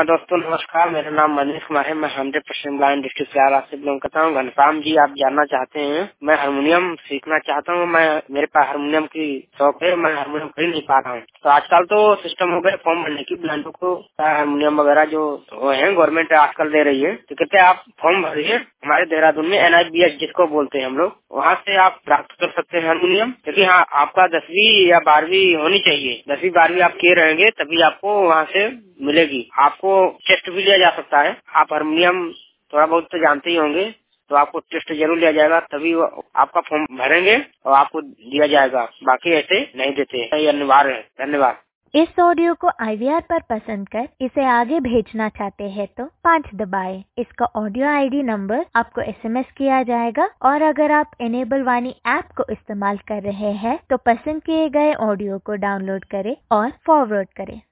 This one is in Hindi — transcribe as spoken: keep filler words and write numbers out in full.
दोस्तों नमस्कार, मेरा नाम मनीष कुमार है। मैं हंड्रेड परसेंट ब्लाइंड डिस्ट्रिक्ट से से बिलोंग करता हूँ। घनश्याम जी, आप जानना चाहते हैं मैं हारमोनियम सीखना चाहता हूँ। मैं मेरे पास हारमोनियम की शौक है, मैं हारमोनियम खरीद नहीं पा रहा हूँ। तो आजकल तो सिस्टम हो गया फॉर्म भरने की, ब्लाइंडों को हारमोनियम वगैरह जो है गवर्नमेंट आजकल दे रही है। तो कहते हैं आप फॉर्म भरिए हमारे देहरादून में एन आई बी एस जिसको बोलते हैं हम लोग, वहाँ से आप प्राप्त कर सकते हैं हारमोनियम। क्योंकि हाँ आपका दसवीं या बारहवीं होनी चाहिए, दसवीं बारहवीं आप किए रहेंगे तभी आपको वहाँ से मिलेगी। आपको टेस्ट भी लिया जा सकता है। आप हारमोनियम थोड़ा बहुत तो जानते ही होंगे, तो आपको टेस्ट जरूर लिया जाएगा, तभी आपका फॉर्म भरेंगे और आपको दिया जाएगा। बाकी ऐसे नहीं देते, ये अनिवार्य है। धन्यवाद। इस ऑडियो को आई वी आर पर पसंद कर इसे आगे भेजना चाहते हैं तो पाँच दबाएं। इसका ऑडियो आई डी नंबर आपको एस एम एस किया जाएगा और अगर आप इनेबल वाणी ऐप को इस्तेमाल कर रहे हैं तो पसंद किए गए ऑडियो को डाउनलोड करें और फॉरवर्ड करें।